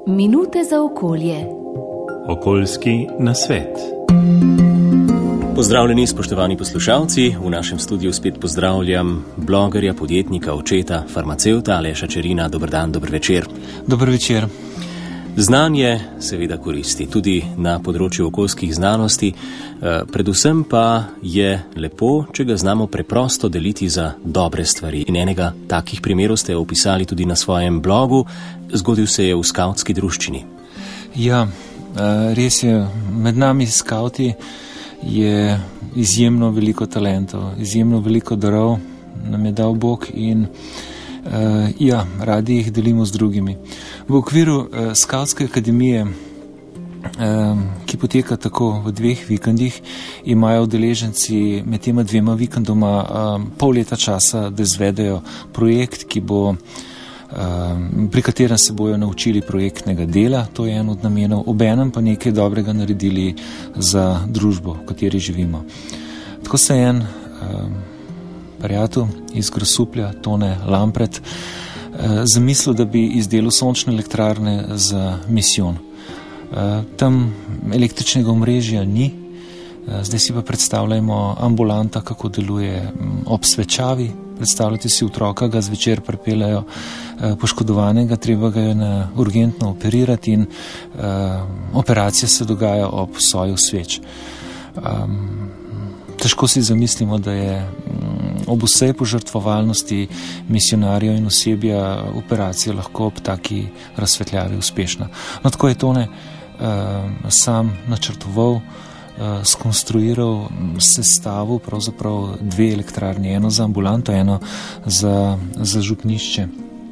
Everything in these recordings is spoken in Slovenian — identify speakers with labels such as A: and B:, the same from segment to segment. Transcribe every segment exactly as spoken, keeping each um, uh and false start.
A: Minute za okolje.
B: Okoljski nasvet.
C: Pozdravljeni, spoštovani poslušalci. V našem studiu spet pozdravljam blogerja, podjetnika, očeta, farmacevta Aleša Čerina. Dober dan, dober večer.
D: Dober večer.
C: Znanje seveda koristi tudi na področju okoljskih znanosti, predvsem pa je lepo, če ga znamo preprosto deliti za dobre stvari. In enega takih primerov ste opisali tudi na svojem blogu. Zgodil se je v skavtski druščini.
D: Ja, res je. Med nami skavti je izjemno veliko talentov, izjemno veliko darov nam je dal Bog in uh, ja, radi jih delimo z drugimi. V okviru uh, Skavtske akademije, um, ki poteka tako v dveh vikendih, imajo udeleženci med tema dvema vikendoma um, pol leta časa, da izvedejo projekt, ki bo pri katerem se bojo naučili projektnega dela, to je en od namenov, obenem pa nekaj dobrega naredili za družbo, v kateri živimo. Tako se je en um, prijatelj iz Grosuplja, Tone Lampret, uh, zamislil, da bi izdelal sončne elektrarne za misijon. Uh, tam električnega omrežja ni, uh, zdaj si pa predstavljamo ambulanta, kako deluje um, ob svečavi. Predstavljate si otroka, ga zvečer pripeljajo eh, poškodovanega, treba ga je na urgentno operirati in eh, operacija se dogaja ob soju sveč. Um, težko si zamislimo, da je um, ob vsej požrtvovalnosti misionarjev in osebja operacija lahko ob taki razsvetljavi uspešna. No, tako je Tone eh, sam načrtoval, skonstruiral, sestavil pravzaprav dve elektrarni, eno za ambulanto, eno za, za župnišče,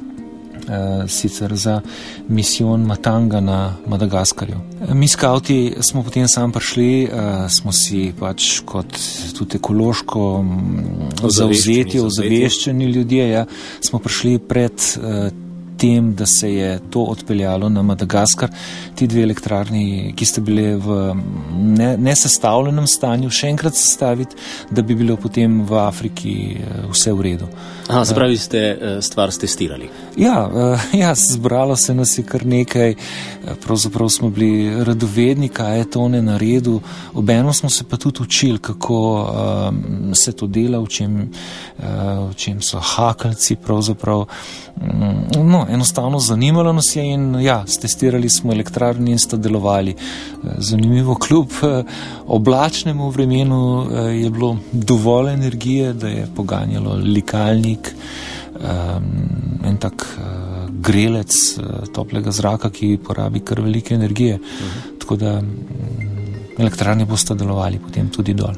D: e, sicer za misijon Matanga na Madagaskarju. Mi skavti smo potem sam prišli, e, smo si pač kot tudi ekološko zavzeti, ozaveščeni ljudje, ja, smo prišli pred e, tem, da se je to odpeljalo na Madagaskar, ti dve elektrarni, ki ste bile v ne, nesestavljenem stanju, še enkrat sestaviti, da bi bilo potem v Afriki vse v redu.
C: Aha, zapravi ste stvar stestirali.
D: Ja, ja, zbralo se nas je kar nekaj, pravzaprav smo bili radovedni, kaj je to ne naredil, obenem smo se pa tudi učili, kako um, se to dela, v čem, uh, v čem so hakalci, pravzaprav. Um, no, enostavno zanimalo nas je in ja, stestirali smo elektrarni in sta delovali. Zanimivo, kljub oblačnemu vremenu je bilo dovolj energije, da je poganjalo likalnik, en tak grelec toplega zraka, ki porabi kar velike energije. Uh-huh. Tako da elektrarni bosta delovali potem tudi dol.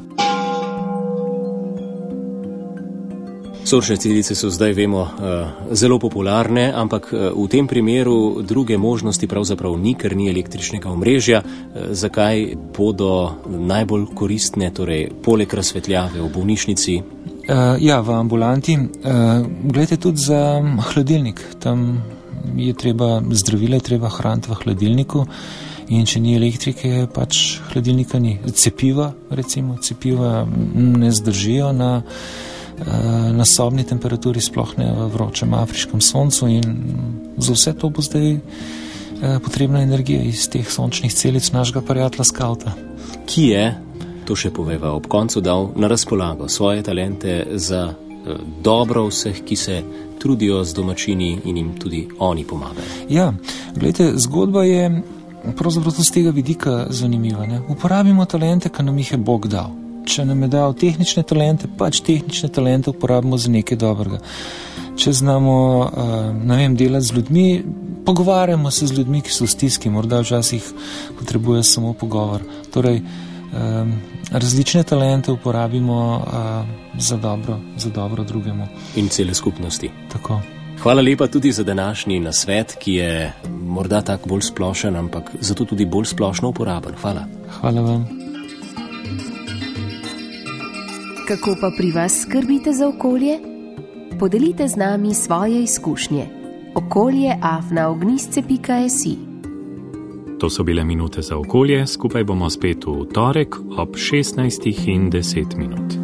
C: Sončne celice so zdaj, vemo, zelo popularne, ampak v tem primeru druge možnosti pravzaprav ni, ker ni električnega omrežja. Zakaj bodo najbolj koristne, torej poleg razsvetljave v bolnišnici?
D: Uh, ja, v ambulanti. Uh, Glejte, tudi za hladilnik. Tam je treba, zdravila je treba hraniti v hladilniku in če ni elektrike, pač hladilnika ni. Cepiva, recimo, cepiva ne zdržijo na na sobni temperaturi, sploh ne v vročem afriškem soncu in za vse to bo zdaj potrebna energija iz teh sončnih celic našega prijatelja skavta.
C: Ki je, to še poveva, ob koncu dal na razpolago svoje talente za dobro vseh, ki se trudijo z domačini in jim tudi oni pomagajo.
D: Ja, gledajte, zgodba je pravzaprav tudi z tega vidika zanimiva. Ne? Uporabimo talente, ki nam jih je Bog dal. Če nam je dal tehnične talente, pač tehnične talente uporabimo za nekaj dobrega. Če znamo, ne vem, delati z ljudmi, pogovarjamo se z ljudmi, ki so v stiski, morda včasih potrebuje samo pogovor. Torej, različne talente uporabimo za dobro, za dobro drugemu.
C: In cele skupnosti.
D: Tako.
C: Hvala lepa tudi za današnji nasvet, ki je morda tak bolj splošen, ampak zato tudi bolj splošno uporaben. Hvala.
D: Hvala vam.
A: Kako pa pri vas skrbite za okolje? Podelite z nami svoje izkušnje. okolje afna ognjisce pika si.
B: To so bile minute za okolje, skupaj bomo spet v torek ob šestnajstih in deset minut.